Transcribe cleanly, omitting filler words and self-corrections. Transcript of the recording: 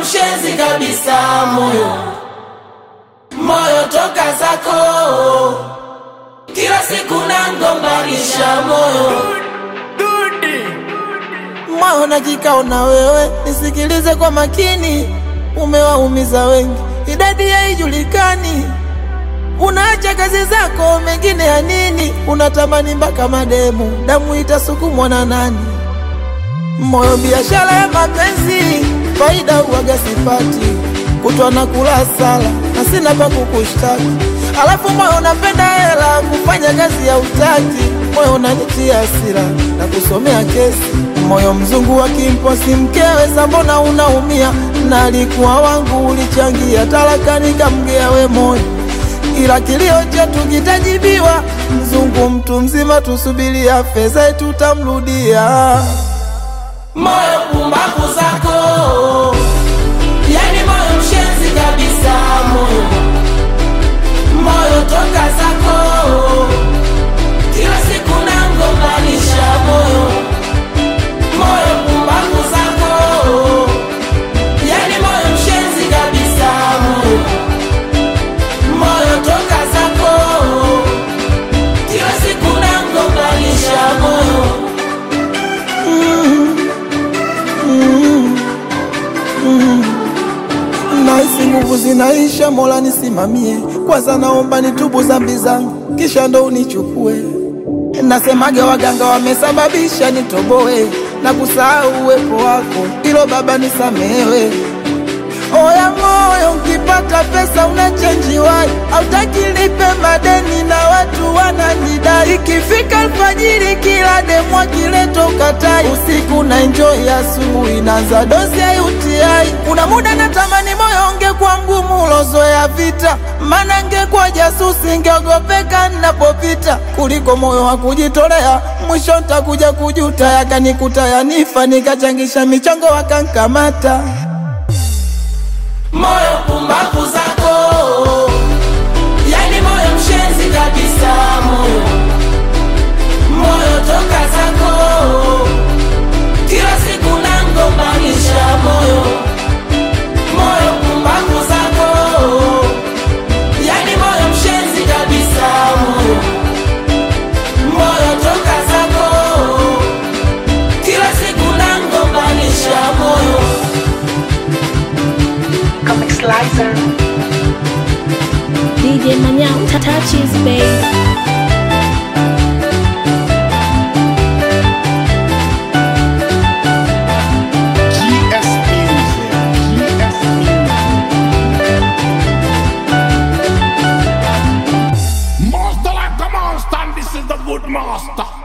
mshenzi kabisa moyo. Moyo toka zako, kila siku nangombanisha moyo. Moyo na kikao na wewe, nisikilize kwa makini. Umewaumiza wengi, idadi haijulikani. Unaacha kazi zako, mengine ya nini? Unatamani mpaka mademu, damu itasukumwa na nani? Moyo biashara ya mapenzi, faida huwaga sipati. Kutwa na kula sala, na sina pa kukushtaki. Alafu moyo unapenda hela, kufanya kazi ya utaki. Moyo unanitia hasira, na kusomea kesi. Moyo mzungu wa kimposi mkewe, mbona unaumia? Na alikuwa wangu, ulichangia talaka nikamgea we moyo. Ila kilio chetu kitajibiwa, mzungu mtu mzima, tusubiria fedha tutamrudia. Moyo pumbavu zako, yani moyo mshenzi kabisa moyo. Moyo toka zako, kila siku nangombanisha moyo. Moyo pumbavu zako, yani moyo mshenzi kabisa moyo. Moyo toka zako, kila siku nangombanisha moyo. Naisi nguvu zinaisha, Mola nisimamie. Kwanza naomba nitubu dhambi zangu, kisha ndo unichukue. Nasemage waganga wamesababisha nitoboe, na kusahau uwepo wako, ilo Baba nisamehewe. Oya moyo, ukipata pesa unachange wai, hautaki nipe madeni na watu wananidai. Ikifika alfajiri kila demu akileto katai. Usiku na enjoy, asubuhi naanza dozi ya UTI. Kuna muda natamani moyo ungekuwa mgumu ulozoea vita, maana ngekuwa jasusi ngeogopeka ninapopita. Kuliko moyo wa kujitolea, mwisho nitakuja kujuta. Yakanikuta yanifa, nikachangisha michango wakankamata. Moyo pumbavu zako, yani moyo mshenzi kabisa moyo. Moyo toka zako, kila siku nangombanisha moyo. Moyo pumbavu zako, yani moyo mshenzi kabisa moyo. Moyo toka zako, kila siku nangombanisha moyo. Slicer. DJ Manyao, Tatachi's babe. GS Music. Master like the monster, and this is the good master.